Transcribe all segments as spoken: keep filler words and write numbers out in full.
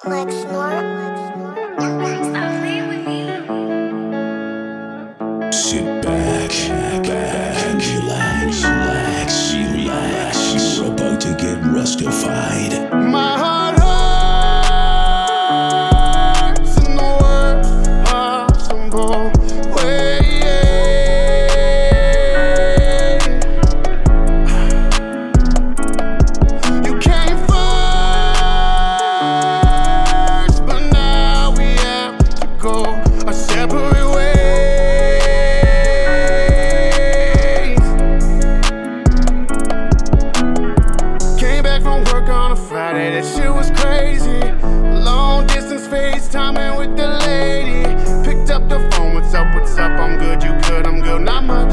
Sit back, back, and relax, relax, relax. You're about to get rustified. My heart hurts in the worst possible way. You came first, but now we have to go our separate ways. On a Friday, that shit was crazy. Long distance FaceTiming with the lady. Picked up the phone, what's up, what's up? I'm good, you good, I'm good, not much.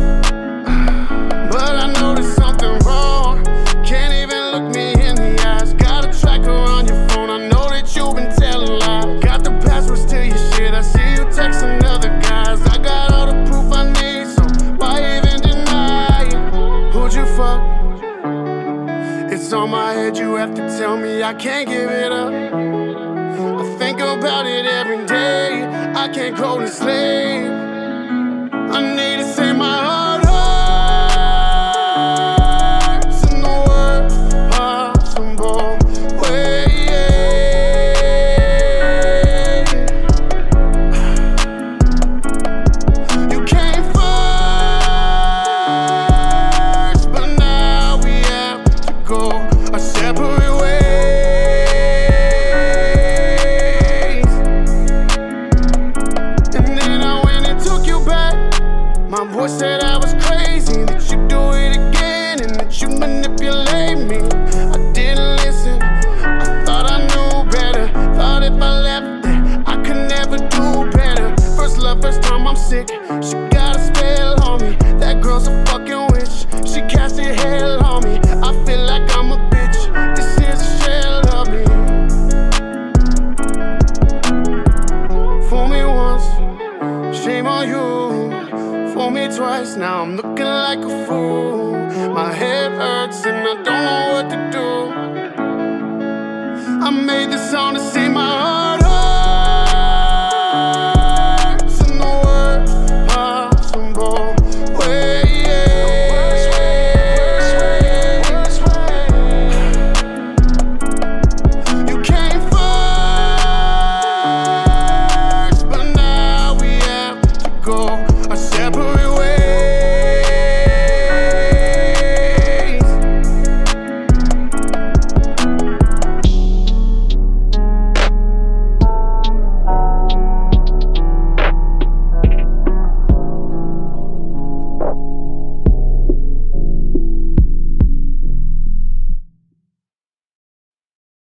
But I know there's something wrong. Can't even look me in the eyes. Got a tracker on your phone, I know that you've been telling lies. Got the passwords to your shit, I see you texting other guys. I got all the proof I need, so why even deny it? Who'd you fuck? It's on my head, you have to tell me I can't give it up. I think about it every day, I can't go to sleep. I need to say my heart hurts in the worst possible way. You came first, but now we have to go our separate ways. And then I went and took you back. My boy said I was crazy, that you do it again, and that you manipulate me. I didn't listen, I thought I knew better. Thought if I left that I could never do better. First love, first time I'm sick. She got a spell on me. That girl's a fucking witch. She casted hell on me. I feel like I'm a bitch. This is a shell of me. Fool me once, shame on you. Fool me twice, now I'm looking like a fool. My head hurts and I don't know what to do. I made this song to save my heart.